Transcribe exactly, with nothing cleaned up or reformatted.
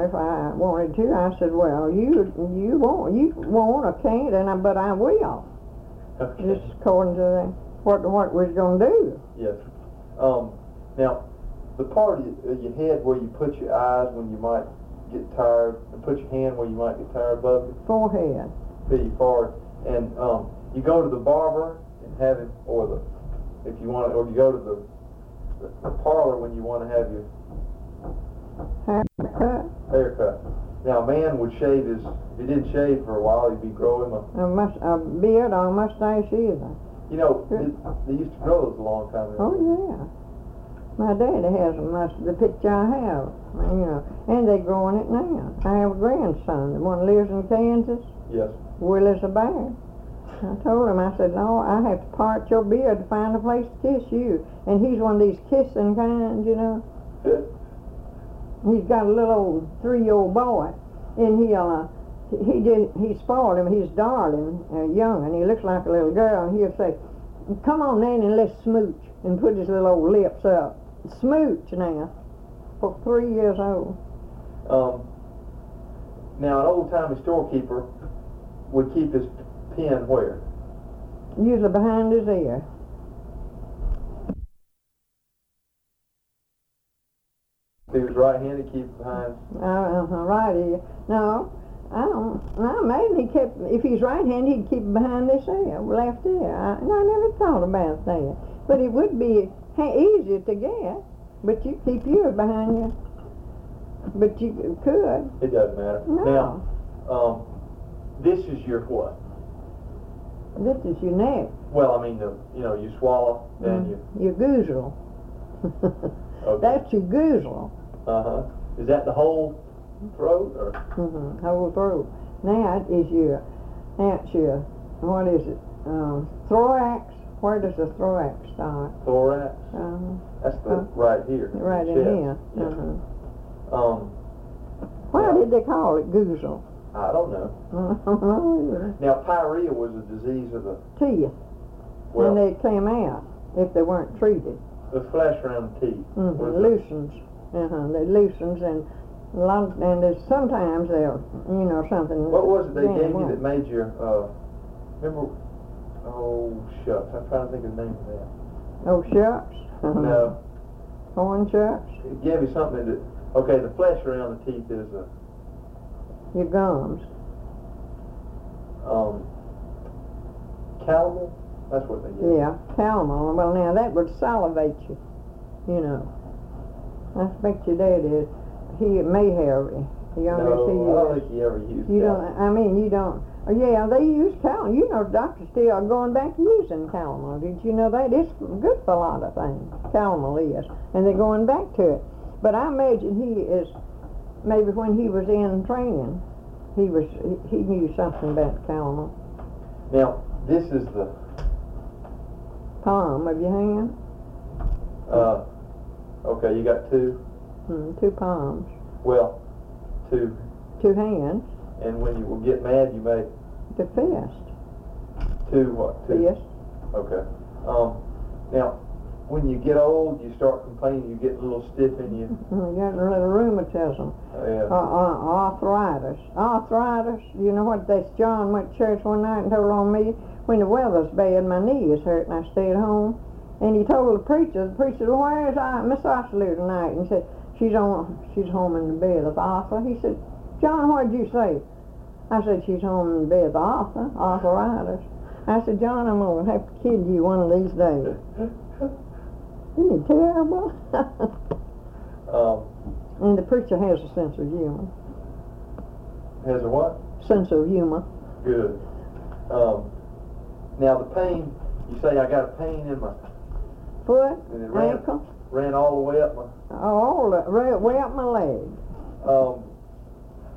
if I wanted to. I said, well, you you won't, you won't or can't, and I, but I will. Okay. Just according to the, what what we're going to do. Yes. Um, now, the part of your head where you put your eyes when you might get tired, and put your hand where you might get tired above your Forehead. feet forward, and um, you go to the barber and have him, or the, if you want, or you go to the, the, the parlor when you want to have your Haircut. haircut. Now, a man would shave his, if he didn't shave for a while, he'd be growing a, A, mus a beard or a mustache either. you know, they, they used to grow those a long time ago. Oh, yeah. My daddy has a must the picture I have, you know, and they're growing it now. I have a grandson, the one lives in Kansas, Yes. Will as a bear. I told him, I said, no, I have to part your beard to find a place to kiss you. And he's one of these kissing kinds, you know. He's got a little old three-year-old boy, and he'll, uh, he did, he spoiled him. He's darling, uh, young, and he looks like a little girl, and he'll say, come on, Nanny, and let's smooch, and put his little old lips up. Smooch now, for three years old. Um, now, an old-timey storekeeper would keep his pen where? Usually behind his ear. If he was right-handed, keep it behind. Uh, uh, right ear. No, I don't. No, maybe he kept. If he's right-handed, he'd keep it behind his ear, left ear. I, and I never thought about that. But it would be easier to get. But you keep yours behind you. But you could. It doesn't matter. No. Now, um, this is your what? This is your neck. Well, I mean, the, you know, you swallow and Mm, you. your goozle. Okay. That's your goozle. Uh huh. Is that the whole throat or? Mm-hmm. Whole throat. Now it is your. That's your. What is it? Um, thorax. Where does the thorax start? Thorax. Uh-huh. That's the Uh, right here. Right in chest. here. Yeah. Uh-huh. Um, Why Yeah. did they call it goozle? I don't know. Oh, Now, pyorrhea was a disease of the teeth. well, And they came out if they weren't treated. the flesh around the teeth. Mm-hmm. Was the- Loosens. Uh-huh. They loosens and a lot of, and there's sometimes they'll, you know, something. What was it they then gave you won't. that made your? Uh, remember? Oh shucks! I'm trying to think of the name of that. Oh, shucks? Uh-huh. No, Corn shucks? it gave you something that. Okay, the flesh around the teeth is a. Your gums. Um, calomel? That's what they give. Yeah, calomel. Well, now that would salivate you, you know. I expect your dad is. He may have, the younger No, he I don't is. think he ever used You calomel. don't, I mean, you don't, oh, yeah, they use calomel. You know, doctors still are going back to using calomel. Did you know that? It's good for a lot of things, calomel is, and they're going back to it. But I imagine he is, maybe when he was in training, he was, he, he knew something about calomel. Now, this is the. Palm of your hand, Uh, okay, you got two. hmm, two palms, Well, two. two hands, And when you will get mad, you make the fist, two what? Two. fist. Okay. Um, now, when you get old, you start complaining. You get a little stiff in you. You got a little rheumatism. Uh, yeah. Uh, uh, arthritis. Arthritis. You know what? That's John went to church one night and told on me when the weather's bad, my knee is hurt, and I stayed home. And he told the preacher. The preacher said, "Where is I, Miss Osler tonight?" And he said, "She's on. She's home in the bed with Arthur." He said, "John, what did you say?" I said, "She's home in the bed with Arthur. Arthritis." I said, "John, I'm gonna have to kill you one of these days." Isn't he terrible? um, And the preacher has a sense of humor. has a what? Sense of humor. Good. Um, now the pain. You say I got a pain in my Foot, and it ran ankle, ran all the way up my. all the, right way up my leg. Um,